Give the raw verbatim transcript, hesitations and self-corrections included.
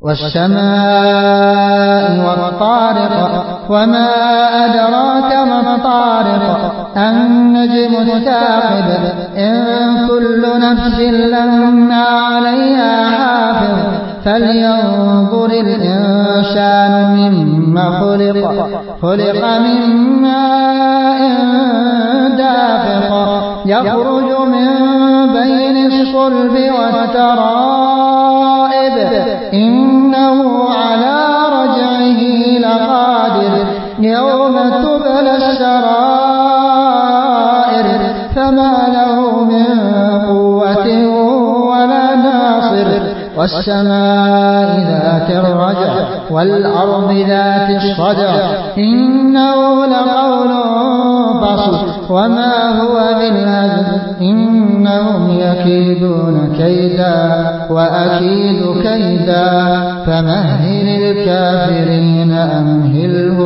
والسماء والطارق وما أدراك ما الطارق النجم الثاقب إن كل نفس لما عليها حافظ فلينظر الإنسان مما خلق خلق من ماء دافق يخرج من بين الصلب والترائب إنه على رجعه لقادر يوم تبلى السرائر فما له من قوة ولا ناصر والسماء ذات الرجع والأرض ذات الصدع إنه لقول فصل وما هو بالهزل إنهم يكيدون كيدا وأكيد كيدا فمهل الكافرين أمهلهم